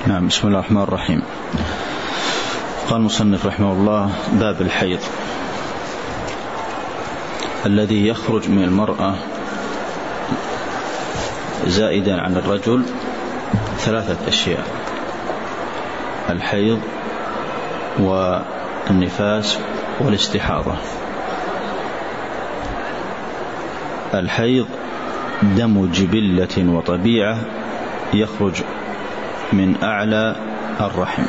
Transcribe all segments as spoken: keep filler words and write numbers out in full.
نعم. بسم الله الرحمن الرحيم. قال المصنف رحمه الله: باب الحيض الذي يخرج من المرأة زائدا عن الرجل ثلاثة أشياء: الحيض والنفاس والاستحاضة. الحيض دم جبلة وطبيعة يخرج من أعلى الرحم.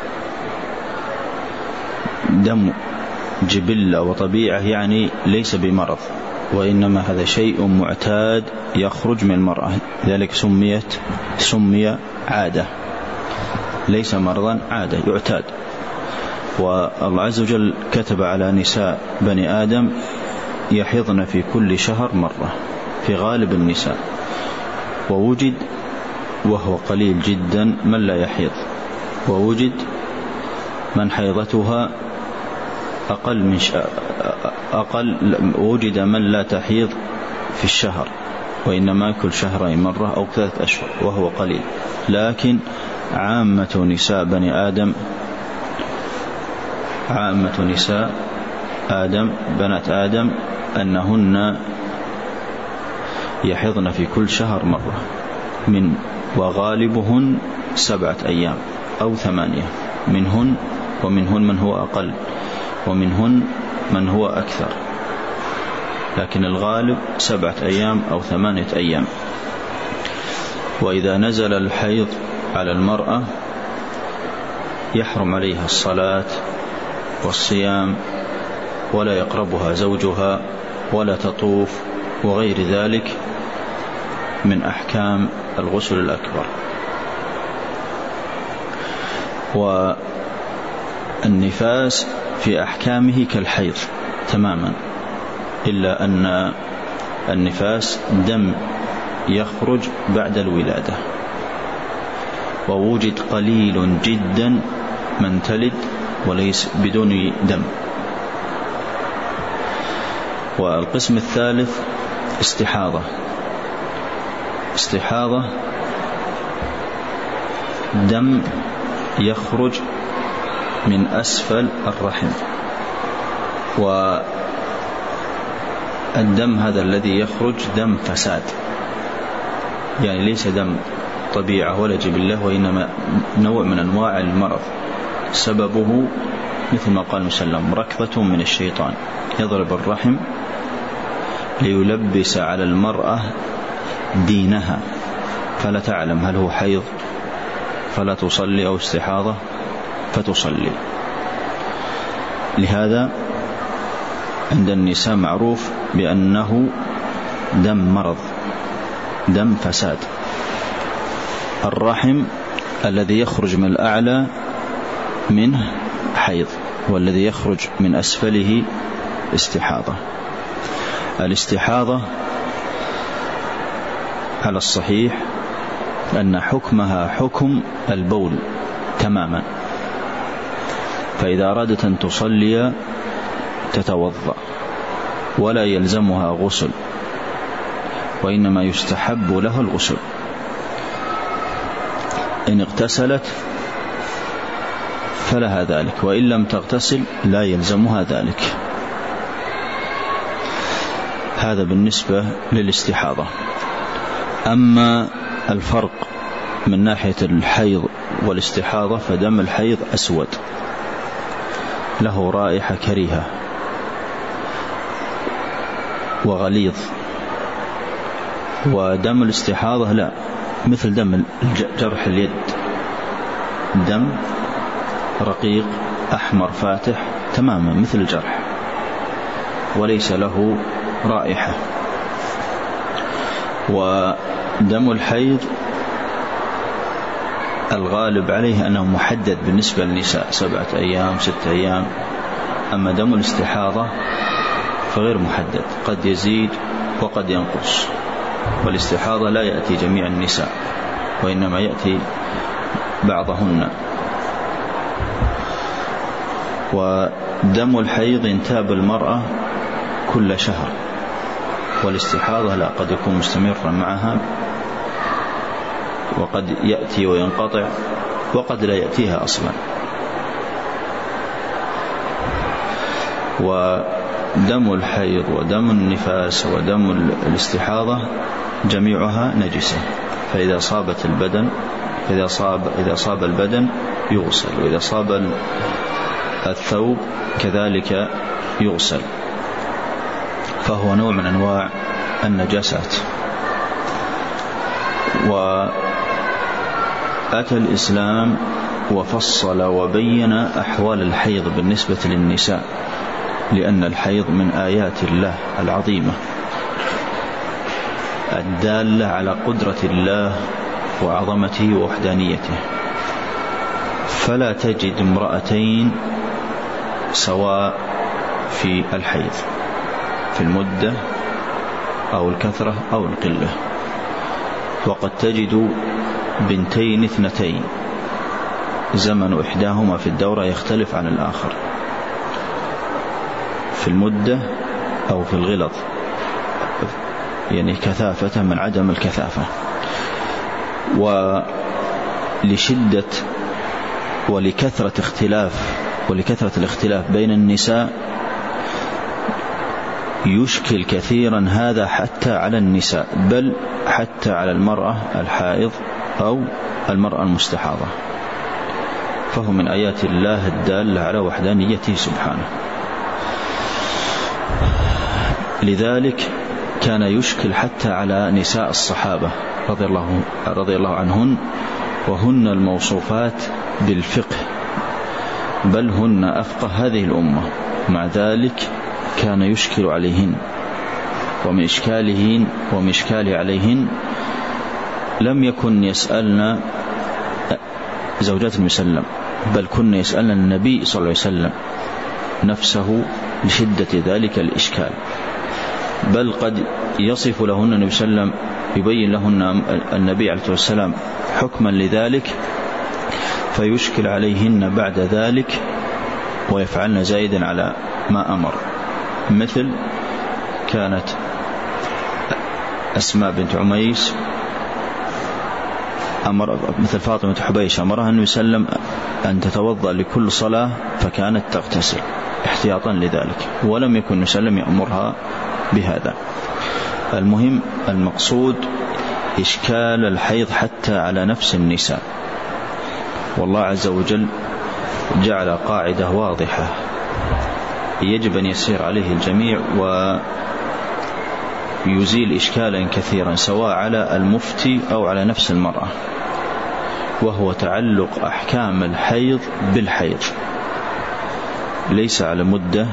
دم جبلة وطبيعة يعني ليس بمرض، وإنما هذا شيء معتاد يخرج من المرأة، ذلك سميت سمي عادة، ليس مرضا، عادة يعتاد. والله عز وجل كتب على نساء بني آدم يحيضن في كل شهر مرة في غالب النساء، ووجد وهو قليل جدا من لا يحيض، ووجد من حيضتها أقل من ش... أقل وجد من لا تحيض في الشهر، وإنما كل شهرين مرة أو ثلاثة أشهر، وهو قليل. لكن عامة نساء بني آدم عامة نساء آدم بنات آدم أنهن يحيضن في كل شهر مرة، من وغالبهن سبعة أيام أو ثمانية، منهن ومنهن من هو أقل، ومنهن من هو أكثر، لكن الغالب سبعة أيام أو ثمانية أيام. وإذا نزل الحيض على المرأة يحرم عليها الصلاة والصيام، ولا يقربها زوجها، ولا تطوف، وغير ذلك من أحكام الغسل الأكبر. والنفاس في أحكامه كالحيض تماما، إلا أن النفاس دم يخرج بعد الولادة، ووجد قليل جدا من تلد وليس بدون دم. والقسم الثالث استحاضة. استحاضة دم يخرج من أسفل الرحم، والدم هذا الذي يخرج دم فساد، يعني ليس دم طبيعة ولا جبلة، وإنما نوع من أنواع المرض. سببه مثل ما قال مسلم: ركضة من الشيطان يضرب الرحم ليلبس على المرأة دينها فلا تعلم هل هو حيض فلا تصلي أو استحاضة فتصلي. لهذا عند النساء معروف بأنه دم مرض، دم فساد. الرحم الذي يخرج من الأعلى منه حيض، والذي يخرج من أسفله استحاضة. الاستحاضة على الصحيح أن حكمها حكم البول تماما، فإذا أرادت أن تصلي تتوضأ ولا يلزمها غسل، وإنما يستحب له الغسل. إن اغتسلت فلها ذلك، وإن لم تغتسل لا يلزمها ذلك. هذا بالنسبة للاستحاضة. أما الفرق من ناحية الحيض والاستحاضة، فدم الحيض أسود له رائحة كريهة وغليظ، ودم الاستحاضة لا، مثل دم جرح اليد، دم رقيق أحمر فاتح تماما مثل الجرح، وليس له رائحة. ودم الحيض الغالب عليه أنه محدد بالنسبة للنساء سبعة أيام ستة أيام، أما دم الاستحاضة فغير محدد، قد يزيد وقد ينقص. والاستحاضة لا يأتي جميع النساء، وإنما يأتي بعضهن. ودم الحيض ينتاب المرأة كل شهر، والاستحاضة لا، قد يكون مستمرا معها وقد يأتي وينقطع وقد لا يأتيها أصلا. ودم الحيض ودم النفاس ودم الاستحاضة جميعها نجسة، فإذا صابت البدن إذا صاب إذا صاب البدن يغسل، وإذا صاب الثوب كذلك يغسل، فهو نوع من أنواع النجاسات. وأتى الإسلام وفصل وبين أحوال الحيض بالنسبة للنساء، لأن الحيض من آيات الله العظيمة الدالة على قدرة الله وعظمته ووحدانيته، فلا تجد امرأتين سواء في الحيض في المدة أو الكثرة أو القلة، وقد تجد بنتين اثنتين زمن إحداهما في الدورة يختلف عن الآخر في المدة أو في الغلظ، يعني كثافة من عدم الكثافة. ولشدة ولكثرة اختلاف ولكثرة الاختلاف بين النساء يشكل كثيرا هذا حتى على النساء، بل حتى على المرأة الحائض أو المرأة المستحاضة، فهو من آيات الله الدالة على وحدانيته سبحانه. لذلك كان يشكل حتى على نساء الصحابة رضي الله, رضي الله عنهن، وهن الموصوفات بالفقه، بل هن أفقه هذه الأمة، مع ذلك كان يشكل عليهن. ومن إشكالهن ومن إشكاله عليهن لم يكن يسألنا زوجات المسلم، بل كنا يسألنا النبي صلى الله عليه وسلم نفسه لشدة ذلك الإشكال، بل قد يصف لهن النبي صلى الله عليه وسلم يبين لهن النبي عليه الصلاة والسلام حكما لذلك، فيشكل عليهن بعد ذلك ويفعلن زائدا على ما أمر. مثل كانت أسماء بنت عميس أمر مثل فاطمة حبيش أمرها النبي صلى الله عليه وسلم أن تتوضأ لكل صلاة، فكانت تغتسل احتياطا لذلك، ولم يكن النبي صلى الله عليه وسلم يأمرها بهذا. المهم المقصود إشكال الحيض حتى على نفس النساء، والله عز وجل جعل قاعدة واضحة يجب أن يسير عليه الجميع ويزيل إشكالا كثيرا سواء على المفتي أو على نفس المرأة، وهو تعلق أحكام الحيض بالحيض، ليس على مدة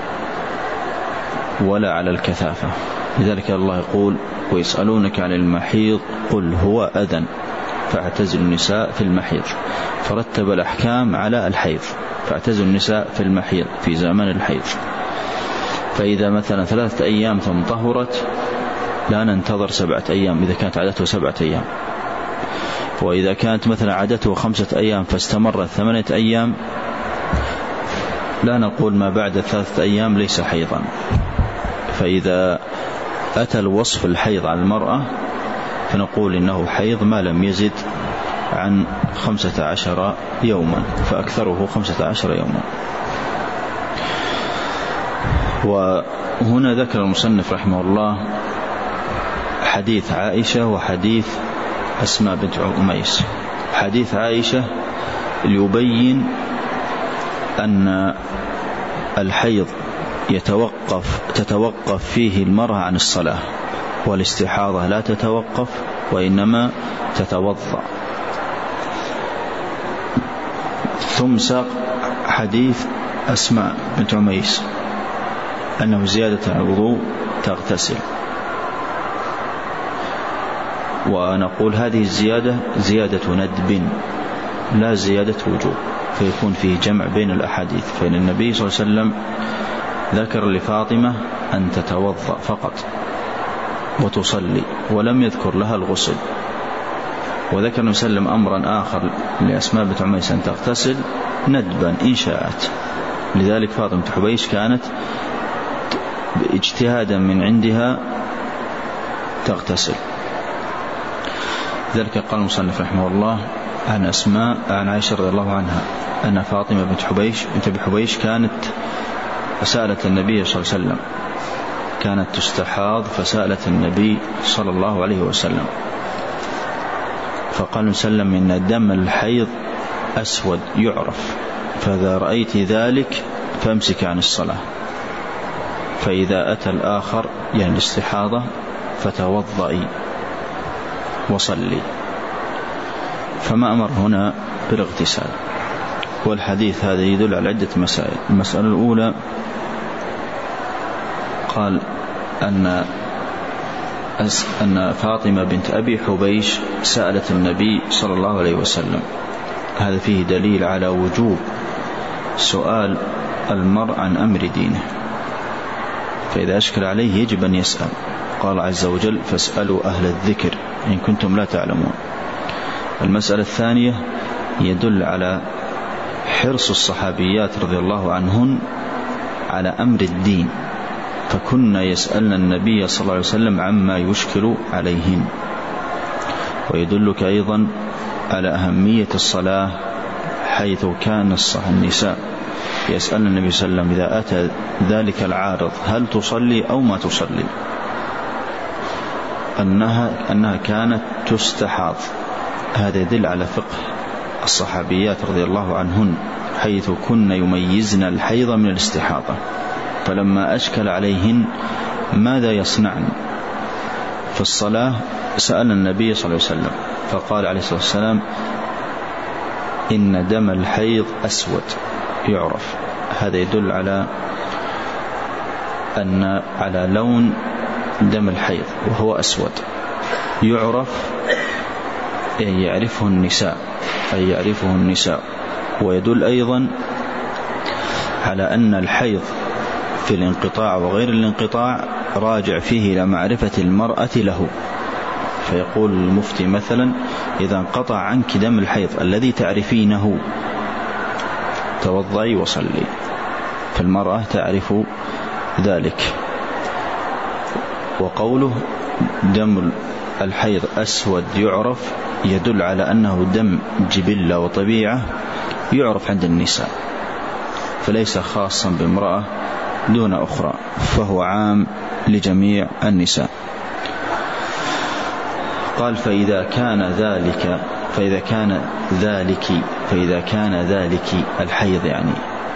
ولا على الكثافة. لذلك الله يقول ويسألونك عن المحيض قل هو أذى فاعتزلوا النساء في المحيض، فرتب الأحكام على الحيض، فاعتزلوا النساء في المحيض في زمن الحيض. فإذا مثلا ثلاثة أيام ثم طهرت لا ننتظر سبعة أيام إذا كانت عادته سبعة أيام، وإذا كانت مثلا عادته خمسة أيام فاستمرت ثمانية أيام لا نقول ما بعد ثلاثة أيام ليس حيضا. فإذا أتى الوصف الحيض على المرأة فنقول إنه حيض ما لم يزد عن خمسة عشر يوما، فأكثره خمسة عشر يوما. وهنا ذكر المصنف رحمه الله حديث عائشة وحديث أسماء بنت عميس. حديث عائشة ليبين أن الحيض يتوقف تتوقف فيه المرأة عن الصلاة، والاستحاضة لا تتوقف وإنما تتوضأ. ثم ساق حديث أسماء بنت عميس أنه زيادة الوضوء تغتسل، ونقول هذه الزيادة زيادة ندب لا زيادة وجوب، فيكون فيه جمع بين الأحاديث. فإن النبي صلى الله عليه وسلم ذكر لفاطمة أن تتوضأ فقط وتصلي، ولم يذكر لها الغسل. وذكر النبي صلى الله عليه وسلم أمرا آخر لأسماء بنت عميس أن تغتسل ندبا إن شاءت. لذلك فاطمة حبيش كانت اجتهادا من عندها تغتسل. ذلك قال المصنف رحمه الله عن أسماء عن عائشة رضي الله عنها أن فاطمة بنت حبيش بنت أبي حبيش كانت فسألت النبي صلى الله عليه وسلم، كانت تستحاض فسألت النبي صلى الله عليه وسلم فقال سلم إن دم الحيض أسود يعرف، فإذا رأيت ذلك فامسك عن الصلاة، فإذا أتى الآخر يعني الاستحاضة فتوضئي وصلي. فما أمر هنا بالاغتسال. والحديث هذا يدل على عدة مسائل. المسألة الأولى قال أن أن فاطمة بنت أبي حبيش سألت النبي صلى الله عليه وسلم، هذا فيه دليل على وجوب سؤال المرء عن أمر دينه، فإذا أشكل عليه يجب أن يسأل. قال عز وجل فاسألوا أهل الذكر إن كنتم لا تعلمون. المسألة الثانية يدل على حرص الصحابيات رضي الله عنهن على أمر الدين، فكنا يسألن النبي صلى الله عليه وسلم عما يشكل عليهن. ويدلك أيضا على أهمية الصلاة، حيث كان النساء يسألن النبي صلى الله عليه وسلم إذا أتى ذلك العارض هل تصلي أو ما تصلي، أنها, أنها كانت تستحاض. هذا يدل على فقه الصحابيات رضي الله عنهن، حيث كن يميزن الحيض من الاستحاضة. فلما أشكل عليهن ماذا يصنعن في الصلاة سأل النبي صلى الله عليه وسلم، فقال عليه الصلاة والسلام إن دم الحيض أسود يعرف. هذا يدل على أن على لون دم الحيض وهو أسود يعرف، أي يعرفه النساء أي يعرفه النساء. ويدل أيضا على أن الحيض في الانقطاع وغير الانقطاع راجع فيه إلى معرفة المرأة له. فيقول المفتي مثلا إذا انقطع عنك دم الحيض الذي تعرفينه توضعي وصلي، فالمرأة تعرف ذلك. وقوله دم الحيض أسود يعرف يدل على أنه دم جبلة وطبيعة يعرف عند النساء، فليس خاصا بامرأة دون أخرى، فهو عام لجميع النساء. قال فإذا كان ذلك فإذا كان ذلك فإذا كان ذلك الحيض يعني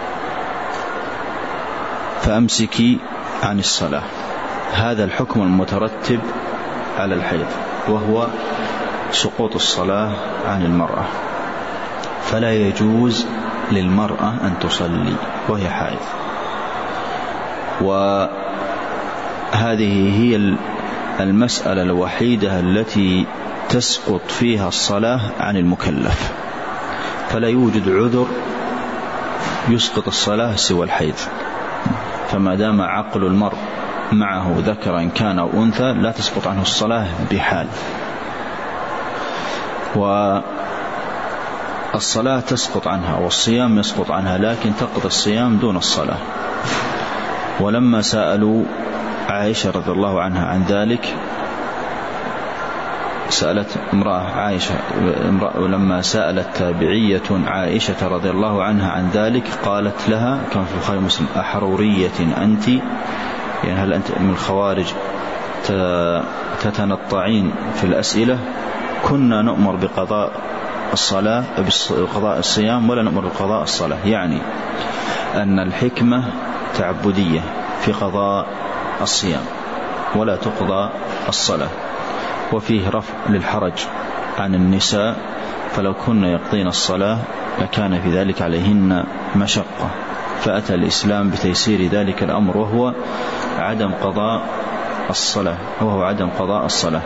فأمسكي عن الصلاة. هذا الحكم المترتب على الحيض، وهو سقوط الصلاة عن المرأة، فلا يجوز للمرأة أن تصلي وهي حائض. وهذه هي المسألة الوحيدة التي تسقط فيها الصلاة عن المكلف، فلا يوجد عذر يسقط الصلاة سوى الحيض. فما دام عقل المرء معه ذكرا كان أو أنثى لا تسقط عنه الصلاة بحال. والصلاة تسقط عنها والصيام يسقط عنها، لكن تقضي الصيام دون الصلاة. ولما سألوا عائشة رضي الله عنها عن ذلك، سألت امرأة عائشة ولما سألت تابعية عائشة رضي الله عنها عن ذلك قالت لها كما في البخاري ومسلم أحرورية أنت، يعني هل أنت من الخوارج تتنطعين في الأسئلة؟ كنا نؤمر بقضاء الصلاة بقضاء الصيام ولا نؤمر بقضاء الصلاة، يعني أن الحكمة تعبدية في قضاء الصيام ولا تقضى الصلاة. وفيه رفع للحرج عن النساء، فلو كنا يقضين الصلاة لكان في ذلك عليهن مشقة، فأتى الإسلام بتيسير ذلك الأمر وهو عدم قضاء الصلاة وهو عدم قضاء الصلاة.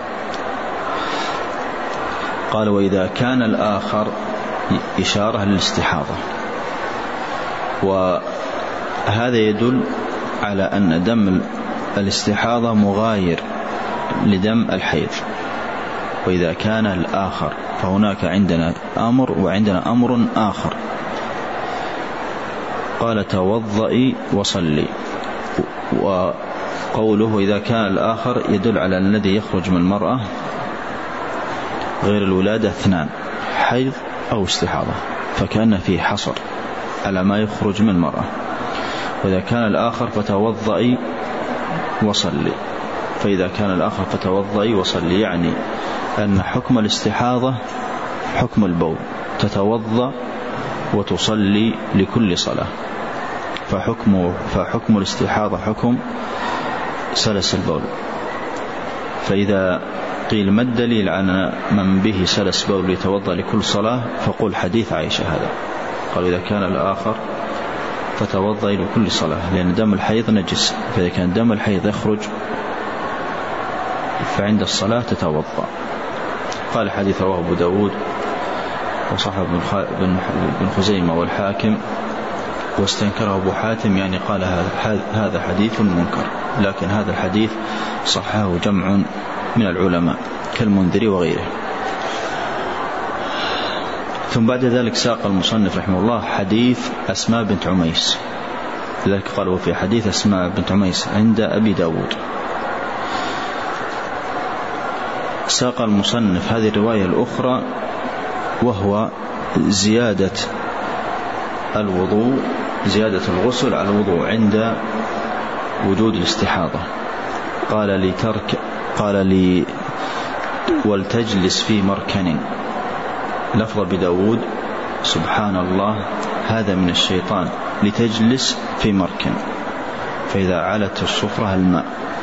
قال وإذا كان الآخر إشارة للاستحاضة، وهذا يدل على أن دم الاستحاضة مغاير لدم الحيض. وإذا كان الآخر فهناك عندنا أمر وعندنا أمر آخر. قال توضئي وصلي، وقوله إذا كان الآخر يدل على الذي يخرج من المرأة غير الولادة اثنان، حيض أو استحاضة، فكان فيه حصر على ما يخرج من المرأة. وإذا كان الآخر فتوضئي وصلي، فإذا كان الآخر فتوضئي وصلي، يعني أن حكم الاستحاضة حكم البول، تتوضأ وتصلي لكل صلاة، فحكم, فحكم الاستحاضة حكم سلس البول. فإذا قيل ما الدليل على من به سلس بول يتوضأ لكل صلاة، فقل حديث عائشة هذا، قال إذا كان الآخر فتوضأ لكل صلاة، لأن دم الحيض نجس، فإذا كان دم الحيض يخرج فعند الصلاة تتوضأ. قال حديث رواه أبو داود وصححه بن خزيمة والحاكم، واستنكره أبو حاتم، يعني قال هذا حديث منكر، لكن هذا الحديث صححه جمع من العلماء كالمنذري وغيره. ثم بعد ذلك ساق المصنف رحمه الله حديث أسماء بنت عميس، لذلك قالوا في حديث أسماء بنت عميس عند أبي داود. ساق المصنف هذه الرواية الأخرى وهو زيادة الوضوء، زيادة الغسل على الوضوء عند وجود الاستحاضة. قال لترك قال لي ولتجلس في مركن، لفظ بداود سبحان الله هذا من الشيطان، لتجلس في مركن، فإذا علت الصفرة الماء.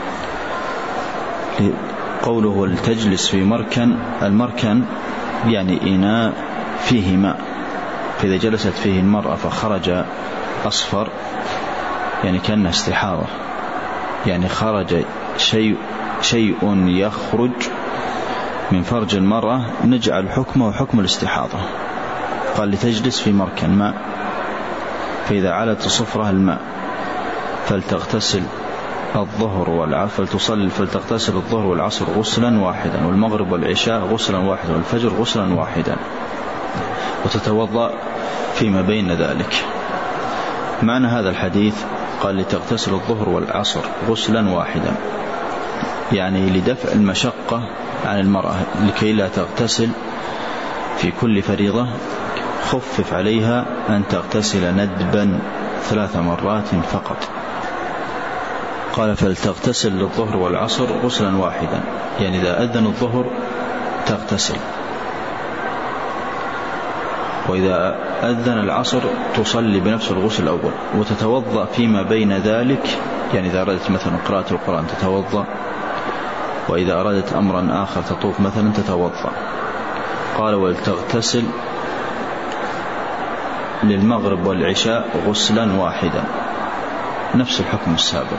قوله ولتجلس في مركن، المركن يعني إناء فيه ماء، فإذا جلست فيه المرأة فخرج أصفر يعني كأنها استحاضة، يعني خرج شيء شيء يخرج من فرج المرأة، نجعل حكمه حكم الاستحاضة. قال لتجلس في مركن ماء، فإذا علت صفرها الماء فلتغتسل الظهر والعصر فلتصل فلتغتسل الظهر والعصر غسلا واحدا، والمغرب والعشاء غسلا واحدا، والفجر غسلا واحدا، وتتوضأ فيما بين ذلك. معنى هذا الحديث قال لتغتسل الظهر والعصر غسلا واحدا، يعني لدفع المشقة عن المرأة لكي لا تغتسل في كل فريضة، خفف عليها أن تغتسل ندبا ثلاث مرات فقط. قال فلتغتسل للظهر والعصر غسلا واحدا، يعني إذا أذن الظهر تغتسل، وإذا أذن العصر تصلي بنفس الغسل الأول، وتتوضأ فيما بين ذلك، يعني إذا أردت مثلا قراءة القرآن تتوضأ، وإذا أردت أمرا آخر تطوف مثلا تتوضأ. قال ولتغتسل للمغرب والعشاء غسلا واحدا، نفس الحكم السابق،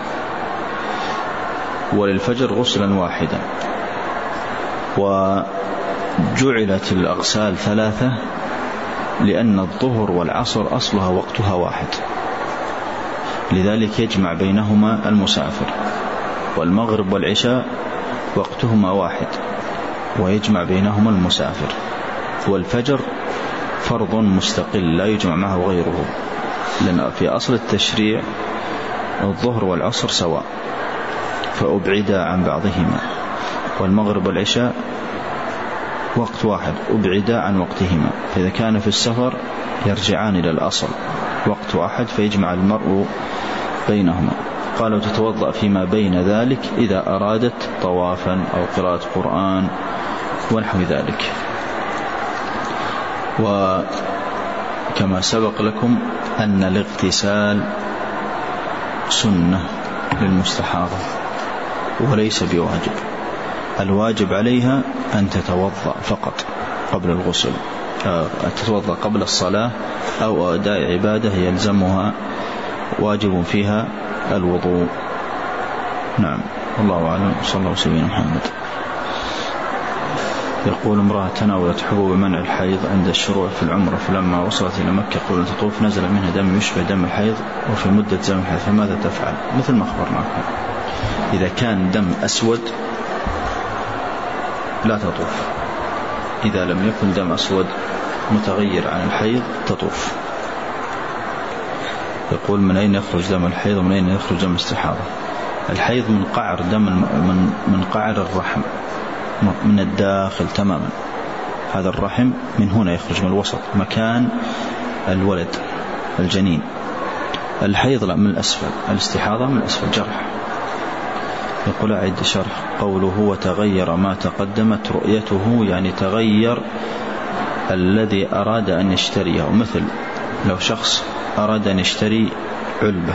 وللفجر غسلا واحدا. وجعلت الأغسال ثلاثة لأن الظهر والعصر أصلها وقتها واحد، لذلك يجمع بينهما المسافر، والمغرب والعشاء وقتهما واحد ويجمع بينهما المسافر، والفجر فرض مستقل لا يجمع معه غيره، لأن في أصل التشريع الظهر والعصر سواء فأبعدا عن بعضهما، والمغرب والعشاء وقت واحد أبعدا عن وقتهما، فإذا كان في السفر يرجعان إلى الأصل وقت واحد فيجمع المرء بينهما. قالوا تتوضأ فيما بين ذلك إذا أرادت طوافا أو قراءة قرآن ونحو ذلك. وكما سبق لكم أن الاغتسال سنة للمستحاضة وليس بواجب، الواجب عليها أن تتوضأ فقط قبل الغسل، تتوضأ قبل الصلاة أو أداء عبادة يلزمها واجب فيها الوضوء. نعم، الله أعلم. صلى الله عليه محمد. يقول امرأة تناولت حبوب منع الحيض عند الشروع في العمرة، فلما وصلت إلى مكة قبل أن تطوف نزل منها دم يشبه دم الحيض وفي مدة زمن الحيض، فماذا تفعل؟ مثل ما أخبرناكم، إذا كان دم أسود لا تطوف، إذا لم يكن دم أسود متغير عن الحيض تطوف. يقول من أين يخرج دم الحيض ومن أين يخرج دم الاستحاضة؟ الحيض من قعر دم من من قعر الرحم من الداخل تماما، هذا الرحم من هنا يخرج من الوسط مكان الولد الجنين. الحيض لا، من الأسفل. الاستحاضة من الأسفل جرح. يقول أعد شرح قوله وتغير ما تقدمت رؤيته، يعني تغير الذي أراد أن يشتريه. مثل لو شخص أراد أن يشتري علبة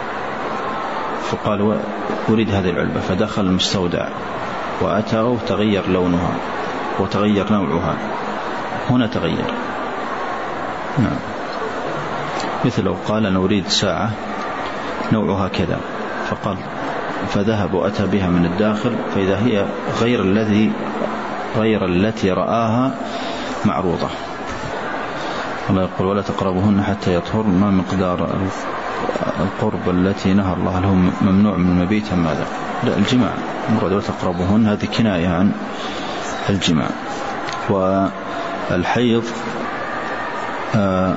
فقال أريد هذه العلبة، فدخل المستودع وأتى وتغير لونها وتغير نوعها، هنا تغير. نعم. مثل لو قال أنا أريد ساعة نوعها كذا، فقال فذهب وأتى بها من الداخل، فإذا هي غير الذي غير التي رآها معروضة. الله يقول ولا تقربهن حتى يطهر، ما مقدار القرب التي نهى الله لهم ممنوع من مبيت ماذا؟ لا، الجماع مراد ولا تقربهن، هذه كناية عن الجماع. والحيض آه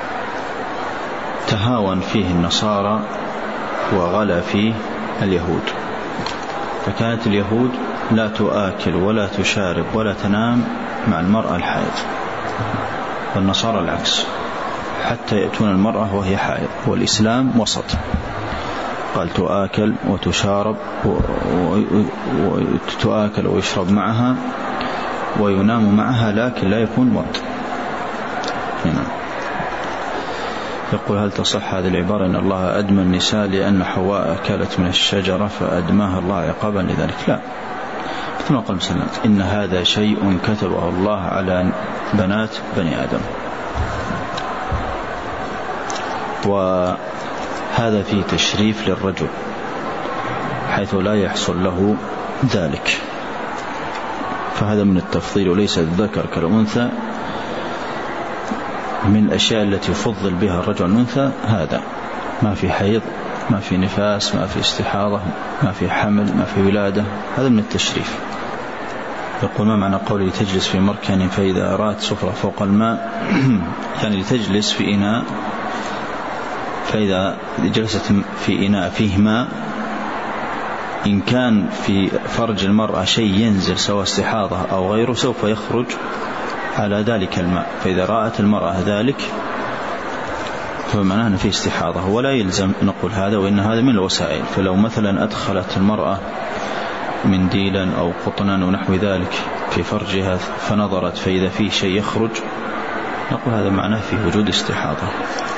تهاون فيه النصارى وغلا فيه اليهود، فكانت اليهود لا تؤكل ولا تشارب ولا تنام مع المرأة الحائض، والنصارى العكس، حتى يأتون المرأة وهي حائض. والإسلام وسط، قال تؤكل وتشارب وتؤكل ويشرب معها وينام معها، لكن لا يكون وط. هنا يقول هل تصح هذه العبارة إن الله أدمى النساء لأن حواء أكلت من الشجرة فأدماها الله عقابا لذلك؟ لا، مثل ما قال مسلمات إن هذا شيء كتبه الله على بنات بني آدم، وهذا فيه تشريف للرجل حيث لا يحصل له ذلك، فهذا من التفضيل، وليس الذكر كالأنثى. من الأشياء التي يفضل بها الرجل الأنثى هذا، ما في حيض، ما في نفاس، ما في استحاضة، ما في حمل، ما في ولادة، هذا من التشريف. يقول ما معنى قولي لتجلس في مركن فإذا أراد سفرة فوق الماء؟ يعني لتجلس في إناء، فإذا جلست في إناء فيه ماء، إن كان في فرج المرأة شيء ينزل سواء استحاضة أو غيره سوف يخرج على ذلك الماء، فإذا رأت المرأة ذلك فمعناه أن فيه استحاضة، ولا يلزم نقول هذا، وإن هذا من الوسائل. فلو مثلا أدخلت المرأة منديلا أو قطنا ونحو ذلك في فرجها فنظرت فإذا فيه شيء يخرج، نقول هذا معناه فيه وجود استحاضة.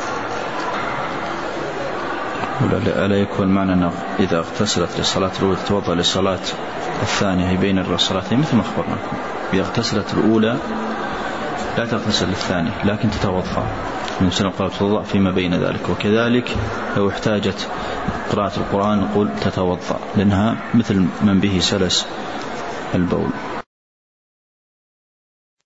ألا يكون معنى أن إذا اغتسلت للصلاة الأولى تتوضأ للصلاة الثانية بين الصلاتين، مثل ما أخبرنا إذا اغتسلت الأولى لا تغتسل للثانية لكن تتوضأ، من سنة قرأت تتوضأ فيما بين ذلك. وكذلك لو احتاجت قراءة القرآن نقول تتوضأ، لأنها مثل من به سلس البول.